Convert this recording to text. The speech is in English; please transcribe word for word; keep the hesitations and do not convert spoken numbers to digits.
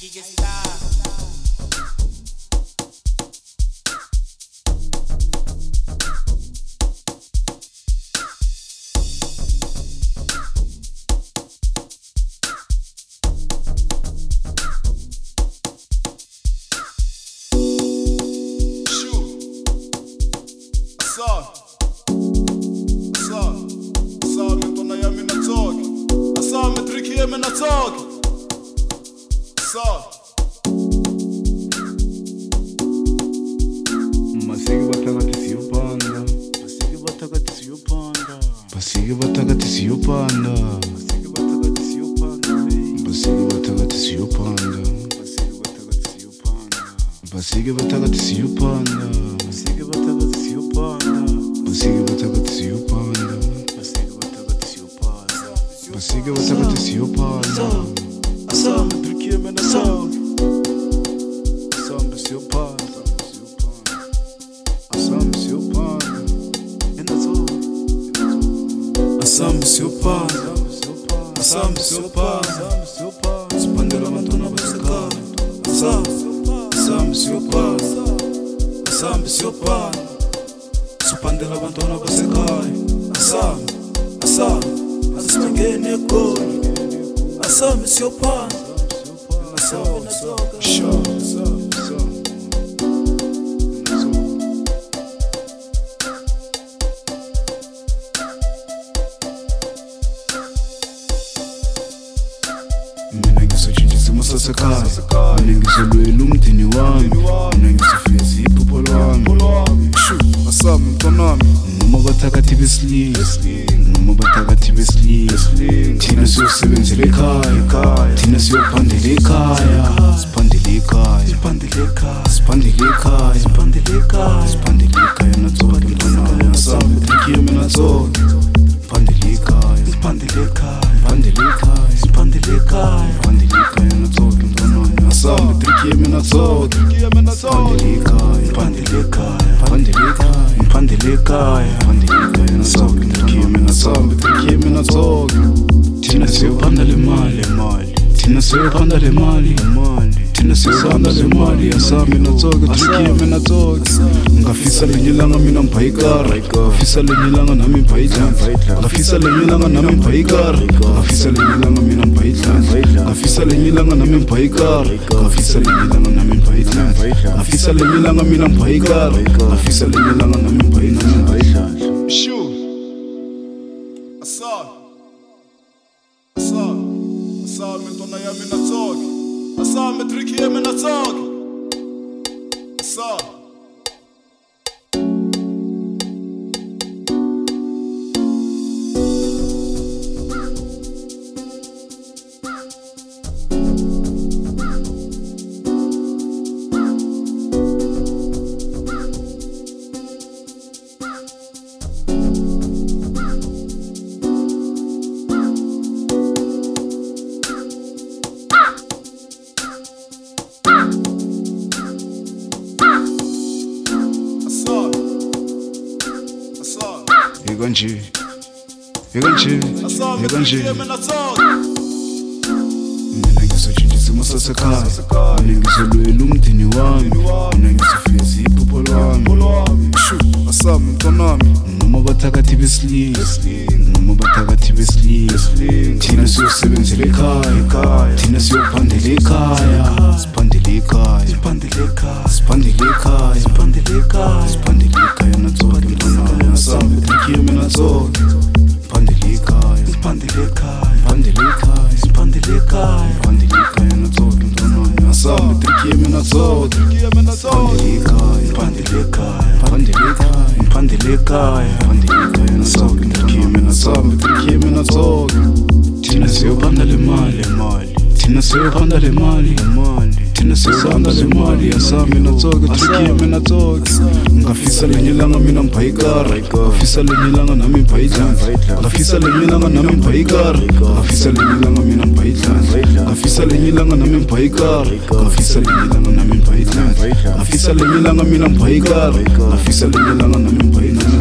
Ngafisa lenyilanga nami mphayidla ngafisa lenyilanga nami mphayikar ngafisa lenyilanga mina mphayidla ngafisa lenyilanga nami mphayikar ngafisa lenyilanga nami mphayidla ngafisa lenyilanga mina mphayikar ngafisa lenyilanga nami mphayidla shu asal asal asal mentona yami natsoki asal metriki yami natsoki asal Yeganji, Yeganji, Yeganji. Mina ngisojinjisa imusasekhaya, mina ngizolwela umndeni wami, mina ngizofeza iphupho lami. Shu, asami mntanami, noma bathakathi besilisa, noma bathakathi besilisa. Thina siyosebenzela ekhaya, thina siyophandela ekhaya, siphandela ekhaya, siphandela ekhaya, siphandela ekhaya, siphandela ekhaya, siphandela ekhaya natsoke mntanami. Asami trikiye mina tsoke, siphandela ekhaya, siphandela ekhaya, siphandela ekhaya, siphandela ekhaya, siphandela ekhaya natsoke mntanami. Asami trikiye mina tsoke, siphandela ekhaya, siphandela ekhaya, siphandela ekhaya, siphandela ekhaya, siphandela ekhaya natsoke trikiye mina. Asami trikiye mina tsoke. Thina siyophanda le mali, thina siyophanda le mali, thina siyophanda le mali. Asami natsoke trikiye mina tsoke. Ngafisa lenyilanga mina mphayikar, ngafisa lenyilanga nami mphayidla, ngafisa lenyilanga nami mphayikar, ngafisa lenyilanga mina mphayidla, ngafisa lenyilanga nami mphayikar, ngafisa lenyilanga nami mphayidla, ngafisa lenyilanga mina mphayikar, ngafisa lenyilanga nami mphayidla.